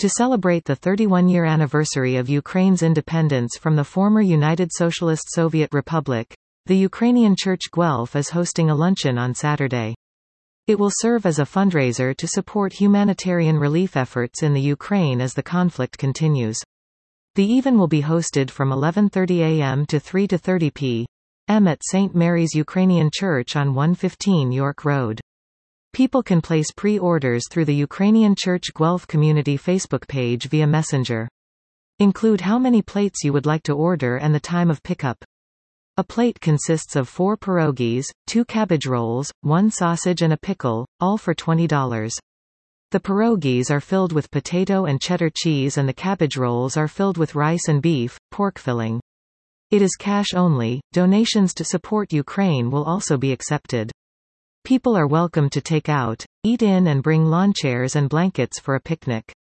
To celebrate the 31-year anniversary of Ukraine's independence from the former United Socialist Soviet Republic, the Ukrainian Church Guelph is hosting a luncheon on Saturday. It will serve as a fundraiser to support humanitarian relief efforts in the Ukraine as the conflict continues. The event will be hosted from 11:30 a.m. to 3:30 p.m. at St. Mary's Ukrainian Church on 115 York Road. People can place pre-orders through the Ukrainian Church Guelph Community Facebook page via Messenger. Include how many plates you would like to order and the time of pickup. A plate consists of 4 pierogies, 2 cabbage rolls, 1 sausage and a pickle, all for $20. The pierogies are filled with potato and cheddar cheese and the cabbage rolls are filled with rice and beef, pork filling. It is cash only. Donations to support Ukraine will also be accepted. People are welcome to take out, eat in and bring lawn chairs and blankets for a picnic.